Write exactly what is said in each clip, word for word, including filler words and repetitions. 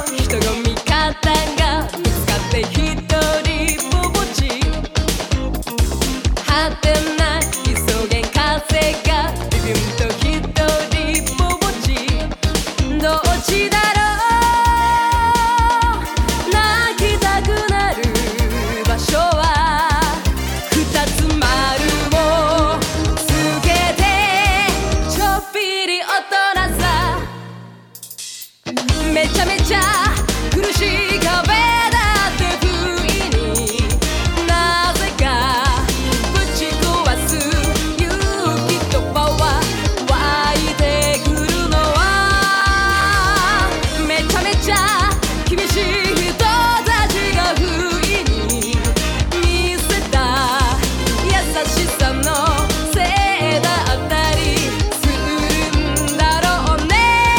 人混み方がぶつかって一人ぼっち果てない急げん風がビビンと一人ぼっちどっちだろう泣きたくなる場所は二つ丸をつけてちょっぴり大人さめちゃめちゃ苦しい壁だって不意になぜかぶち壊す勇気とパワー湧いてくるのはめちゃめちゃ厳しい人たちが不意に見せた優しさのせいだったりするんだろうね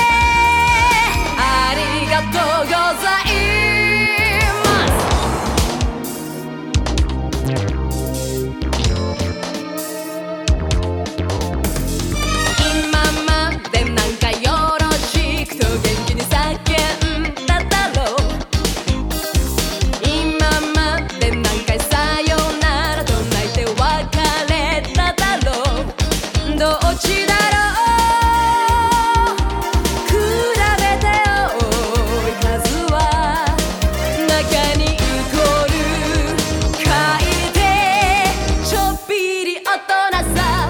ありがとうござい今までなんかよろしくと元気に叫んだだろう今まで何回さよならと泣いて別れただろうどっちだろう比べてよ数は中にイコール書いてちょっぴり大人さ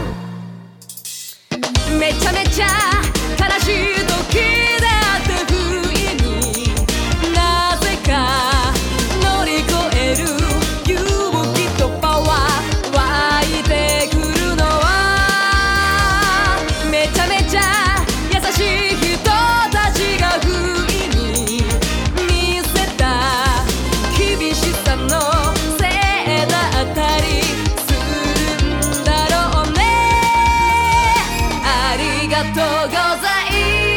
めちゃめちゃ悲しい時だって不意になぜか乗り越える勇気とパワー湧いてくるのはめちゃめちゃ優しい人たちが不意に見せた厳しさのせいだったりするんだろうねありがとうござい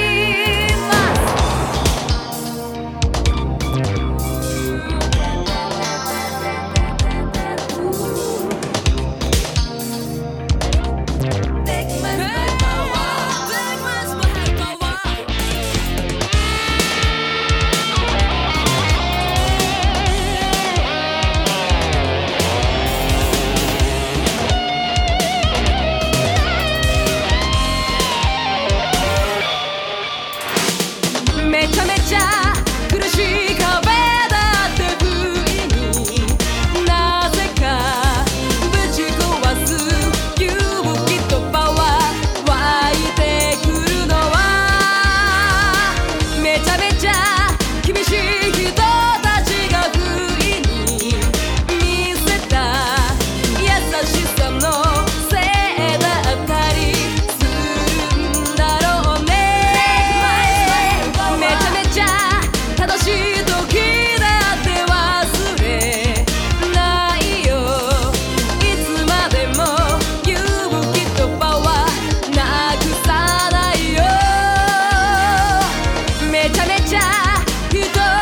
めちゃめちゃ苦しい壁だって不意になぜかぶち壊す勇気とパワー湧いてくるのはめちゃめちゃ厳しい人たちが不意に見せた優しさのせいだったりするんだろうねめちゃめちゃ正しい時だって忘れないよいつまでも勇気とパワーなくさないよめちゃめちゃ人